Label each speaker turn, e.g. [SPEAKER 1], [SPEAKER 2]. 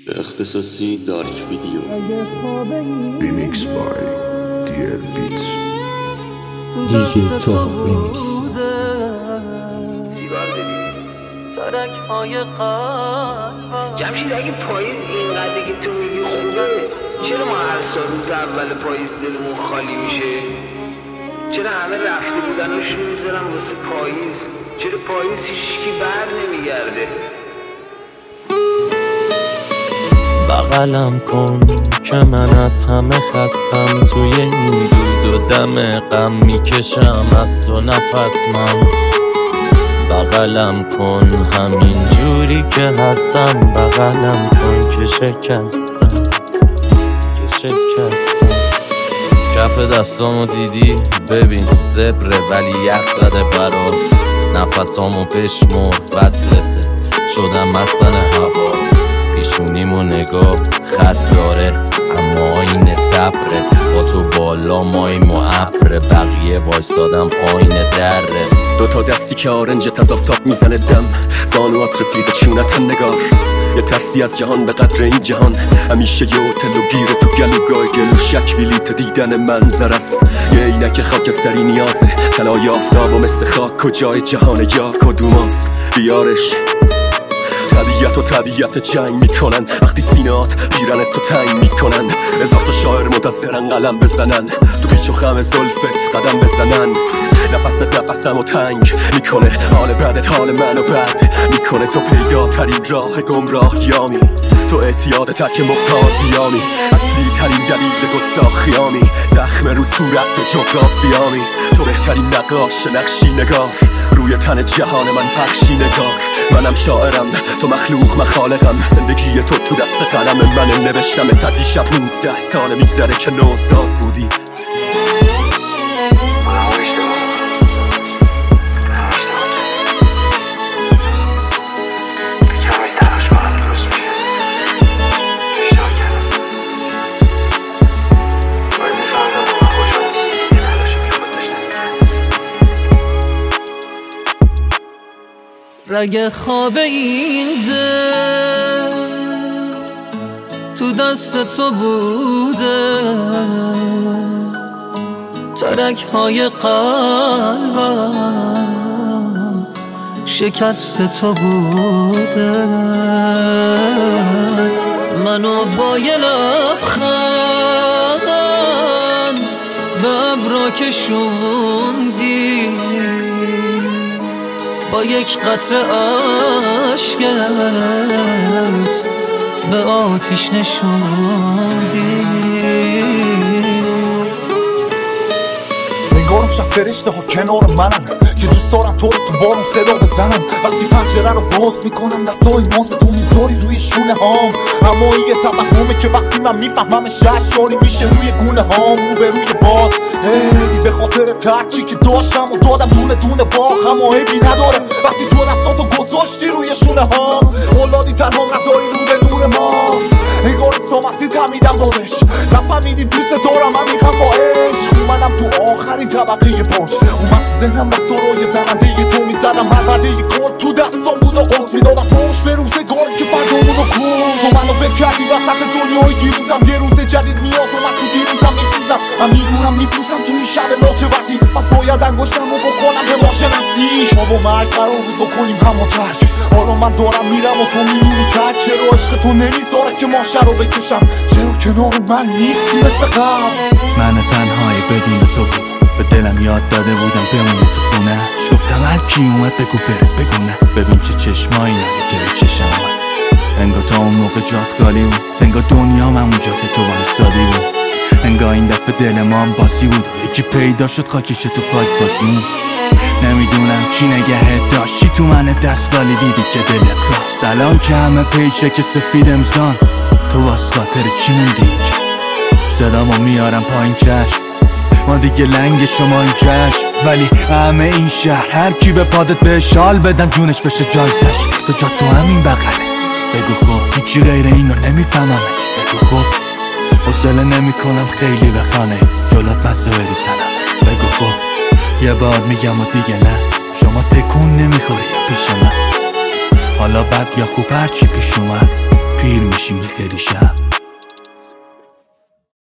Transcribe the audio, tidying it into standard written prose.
[SPEAKER 1] اختصاصی دارک ویدیو
[SPEAKER 2] ریمیکس بای دیر بیت
[SPEAKER 3] دیجی تو ریمیکس
[SPEAKER 4] سیگار بدی ترک های قلبم
[SPEAKER 5] جمشید اگه پاییز اینقدر که تو میگی خوبه چرا ما هر سال روز اول پاییز دلمون خالی میشه؟ چرا همه رفته بودناشون میذارن واسه پاییز؟ چرا پاییز هیچکی بر نمیگرده؟
[SPEAKER 4] بغلم کن که من از همه خستم، توی این دود و دم غم میکشم از تو نفس من. بغلم کن همین جوری که هستم، بغلم کن که شکستم کف دستامو دیدی ببین زبره ولی یخ زده برات، نفسامو بشمر وصلته شدم مخزن هوات. پیشونیمو نگاه خط داره اما آینه صبره، با تو بالا ماییم و ابره، بقیه وایسادم پایین دره.
[SPEAKER 6] دوتا دستی که آرنجت از آفتاب میزنه دم، زانوات رفیق چونتن نگار. یه ترسی از جهان به قدر این جهان، همیشه یه هتل و گیره تو گلوگاه گلو شک بلیت دیدن منظر است. یه عینک خاکستری نیازه، طلای آفتاب و مثل خاک کجای جهان یار کدوماست؟ بیارش. طبیعت جنگ میکنن وقتی سینات پیرنت تو تنگ میکنن، هزار تا شاعر منتظرن قلم بزنن، تو پیچ و خم زلفت قدم بزنن. نفسمو تنگ میکنه حال بدت حال منو بد میکنه، تو پیداترین راه گمراهیامی، تو اعتیاد تک مقتادیامی، اصلی ترین دلیل گستاخیامی، زخم رو صورت جغرافیامی، تو بهترین نقاش نقشی نگار، روی تن جهان من پخشی نگار. منم شاعرم تو مخلوق مخالقم، زندگی تو دست قلم من نوشتم. تا دیشب 19 سال میگذره که نوزاد بودی.
[SPEAKER 4] رگ خواب این دل تو دست تو بوده، ترک های قلبم شکست تو بوده. منو با یه لبخند به ابرا کشوندی، با یک قطره عشقت به آتیش نشوندی.
[SPEAKER 7] نگارم شب فرشته ها کنار منم که دوست دارم تو رو تو بارم صدا بزنم. وقتی پنجره رو باز میکنم دستای ماست تو میذاری روی شونه هام، اما این یه توهمه که وقتی من میفهمم ششاری میشه روی گونه هام. رو به روی باد به خاطر ترچی که داشتم و دادم دونه دونه باخ، اما عیبی نداره وقتی تو دستاتو گذاشتی روی شونه هام. اولادی تنها نذاری رو به نور ما، انگار انسام هستی تمیدم دادش، نفهمیدی دوست دارم من میخوام با عشق. اومدم تو آخرین طبقه پاش، اومد تو ذهنم وقت روی زننده تو میزدم، مربده کن تو دستام بود و قصد میدادم فوش به روزگاری که فردامونو کش. تو منو فکر کردی وسط دنیای دیروزم، یه روز جدید میاد و من تو دیروزم میسوزم. من میدونم میپوسم تو این شب لاجوردی، پس باید انگشتمو بکنم به ما شناسی. ما با مرگ قرار بود بکنیم همو ترک، حالا من دارم میرم و تو میمونی تک. چرا عشق تو نمیذاره که ماشه رو بکشم؟ چرا کنار من نیستی مثل قبل؟
[SPEAKER 3] من تنهایی بدون تو بود، به دلم یاد داده بودم بمونه تو خونه. گفتم هر کی اومد بگو بره بگو نه، ببین چه چشمایی داری که به چشم اومد. انگار تا اون موقع جات خالی بود، انگار دنیا من اونجا که تو وایسادی بود، انگار این دفعه دل ما هم باسی بود، یکی پیدا شد خاکش تو خاک بازی. نمیدونم چی نگهت داشتی تو من دستگالی، دیدی که دلت خواست. الان که همه پیچه که سفید امسان، تو واس خاطر چی موندی؟ صدامو میارم پایین چشم، ما دیگه لنگ شما این چشم، ولی همه این شهر هر کی به پادت به شال بدم جونش بشه جایزش. تو جا تو همین بغله، بگو خب هیچی غیر اینو نمیفهممش. بگو خب حوصله نمیکنم خیلی به خانه جلات بسه بری سنم. بگو خب یه بار میگم و دیگه نه، شما تکون نمیخوری پیش من. حالا بد یا خوب هرچی پیش اومد، پیر میشیم خیلی شب